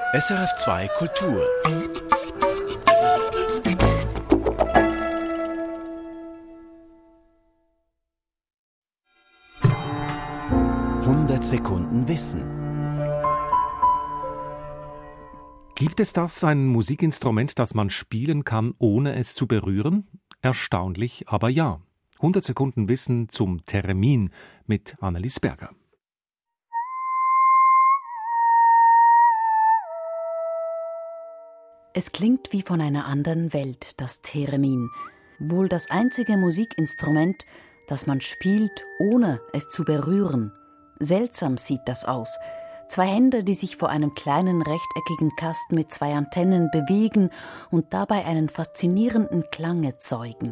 SRF2 Kultur. Sekunden Wissen. Gibt es ein Musikinstrument, das man spielen kann, ohne es zu berühren? Erstaunlich, aber ja. 100 Sekunden Wissen zum Theremin mit Annelies Berger. Es klingt wie von einer anderen Welt, das Theremin. Wohl das einzige Musikinstrument, das man spielt, ohne es zu berühren. Seltsam sieht das aus. 2 Hände, die sich vor einem kleinen rechteckigen Kasten mit 2 Antennen bewegen und dabei einen faszinierenden Klang erzeugen.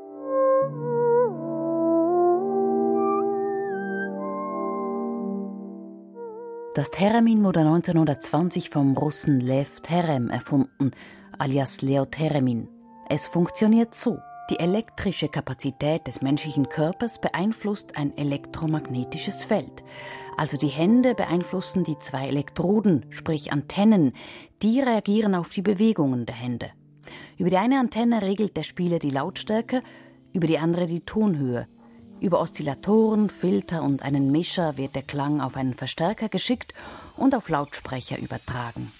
Das Theremin wurde 1920 vom Russen Lev Terem erfunden, alias Leo Theremin. Es funktioniert so. Die elektrische Kapazität des menschlichen Körpers beeinflusst ein elektromagnetisches Feld. Also die Hände beeinflussen die 2 Elektroden, sprich Antennen, die reagieren auf die Bewegungen der Hände. Über die eine Antenne regelt der Spieler die Lautstärke, über die andere die Tonhöhe. Über Oszillatoren, Filter und einen Mischer wird der Klang auf einen Verstärker geschickt und auf Lautsprecher übertragen.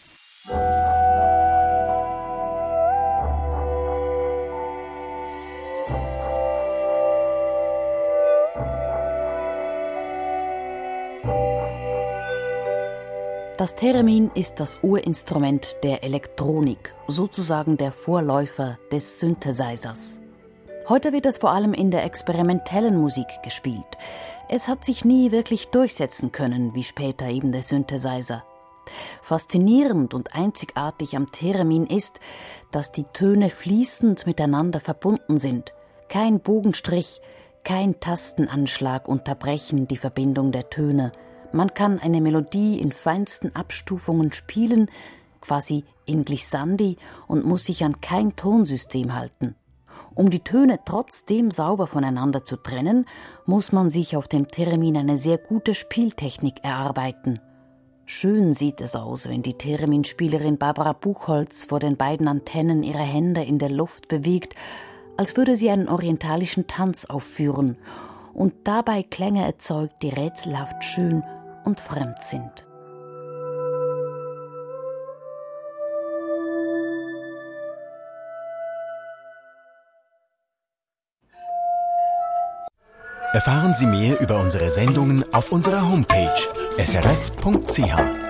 Das Theremin ist das Urinstrument der Elektronik, sozusagen der Vorläufer des Synthesizers. Heute wird es vor allem in der experimentellen Musik gespielt. Es hat sich nie wirklich durchsetzen können, wie später eben der Synthesizer. Faszinierend und einzigartig am Theremin ist, dass die Töne fließend miteinander verbunden sind. Kein Bogenstrich, kein Tastenanschlag unterbrechen die Verbindung der Töne. Man kann eine Melodie in feinsten Abstufungen spielen, quasi in Glissandi, und muss sich an kein Tonsystem halten. Um die Töne trotzdem sauber voneinander zu trennen, muss man sich auf dem Theremin eine sehr gute Spieltechnik erarbeiten. Schön sieht es aus, wenn die Theremin-Spielerin Barbara Buchholz vor den beiden Antennen ihre Hände in der Luft bewegt, als würde sie einen orientalischen Tanz aufführen und dabei Klänge erzeugt, die rätselhaft schön und fremd sind. Erfahren Sie mehr über unsere Sendungen auf unserer Homepage srf.ch.